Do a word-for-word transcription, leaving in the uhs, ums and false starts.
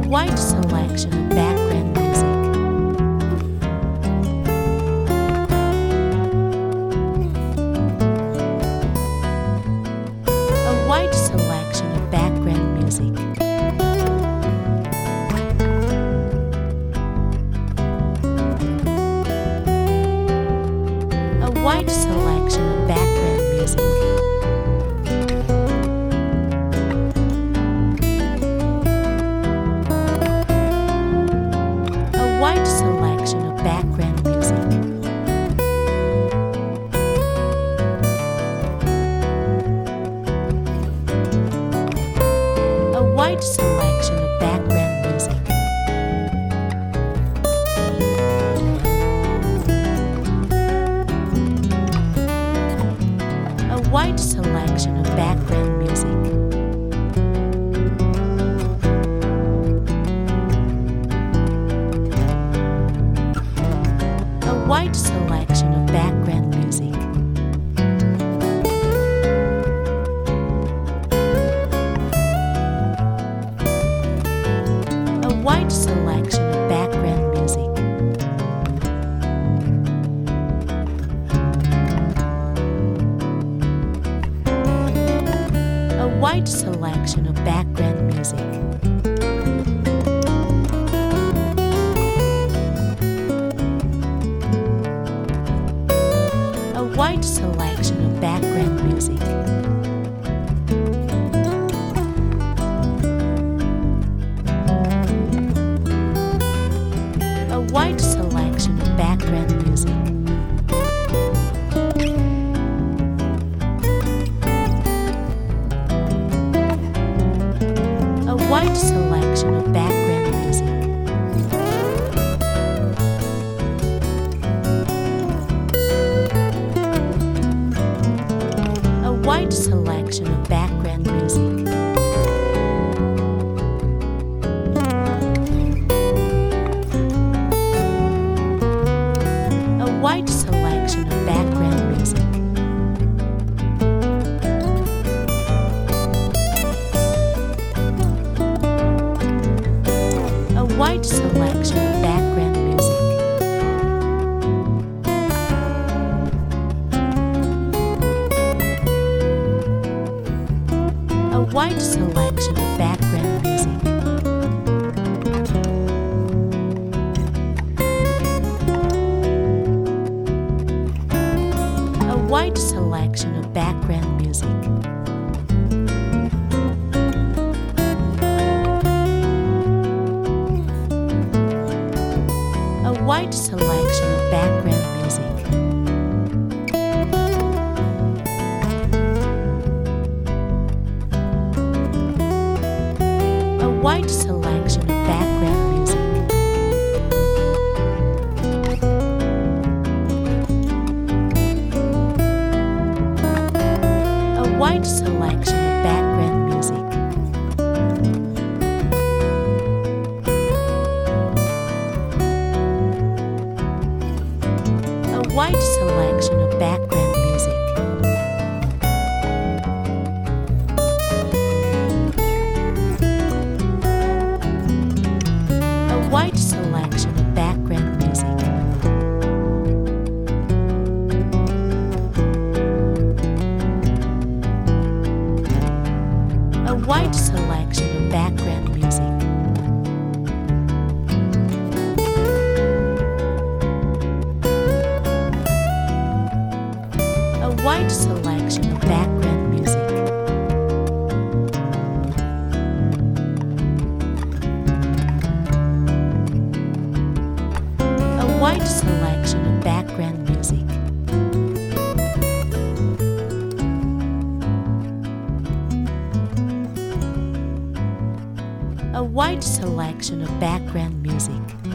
wide selection of background music. A wide selection of background music. A wide selection of background music. Wide selection of background music. A wide selection of background music. A wide selection of background music. Wide selection of background music. A wide selection of background music. A wide selection of background music. Wide selection of background music. A wide selection of background music. A wide selection of background music. Wide selection of background music. A wide selection of background music. A wide selection of background music. A wide selection of background music. A wide selection of background music. A wide selection of background music. A wide selection of background music. A wide selection of background music. A wide selection of background music. A wide selection of background music. A wide selection of background music. A wide selection of background music. A wide selection of background music. A wide selection of background music.